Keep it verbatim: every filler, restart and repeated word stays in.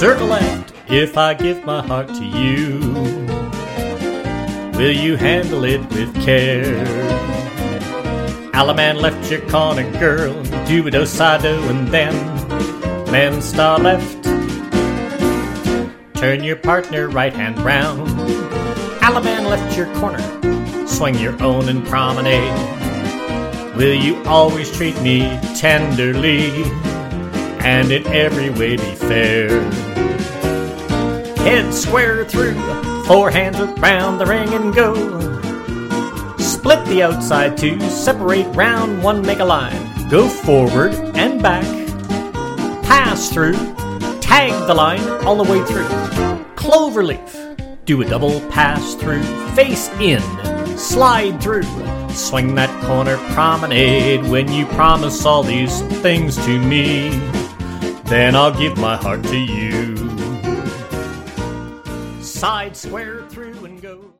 Circle left if I give my heart to you. Will you handle it with care? Alaman left your corner, girl. Do it do and then men star left. Turn your partner right hand round. Alaman left your corner. Swing your own and promenade. Will you always treat me tenderly and in every way be fair? Head square through, four hands around the ring and go. Split the outside two, separate round one, make a line. Go forward and back, pass through, tag the line all the way through. Cloverleaf, do a double pass through, face in, slide through. Swing that corner promenade. When you promise all these things to me, then I'll give my heart to you. Side square through and go.